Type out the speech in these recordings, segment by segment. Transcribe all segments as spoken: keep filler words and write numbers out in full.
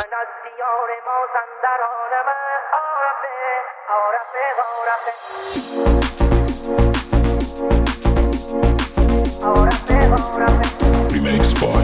من از دیار مازندرانم عارفه عارفه عارفه عارفه عارفه Remix by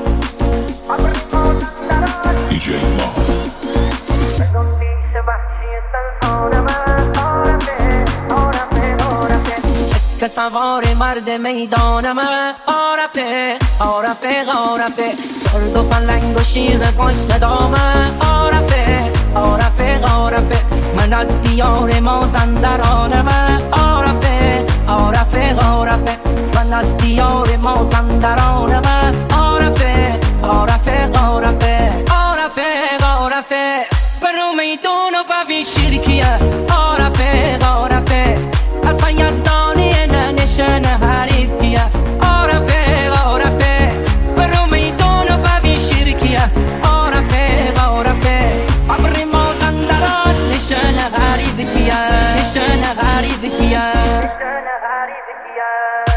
دی جی Mod. بدون پیش وحشی سلطانم عارفه عارفه عارفه که سوار مرد میدانم عارفه عارفه عارفه درد و پلنگ و شیر پشت دامه عارفه عارفه عارفه من از دیار مازندرانم عارفه عارفه عارفه من از دیار مازندرانم عارفه عارفه عارفه عارفه عارفه برو میدون و ببین شیرکیه عارفه عارفه اصلا یزدانی ننشن حریفیه عارفه عارفه برو میدون و ببین شیرکیه عارفه عارفه عبر مازندران نشن حریفیه نشن حریفیه نشن حریفیه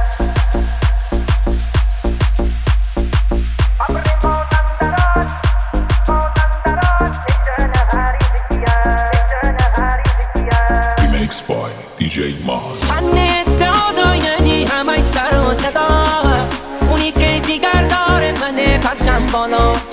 عبر مازندران مازندران نشن حریفیه نشن حریفیه Remix by دی جی Mod. چند ادعا یعنی همه سر و صدا اونی که جیگر داره منه پرچم بالا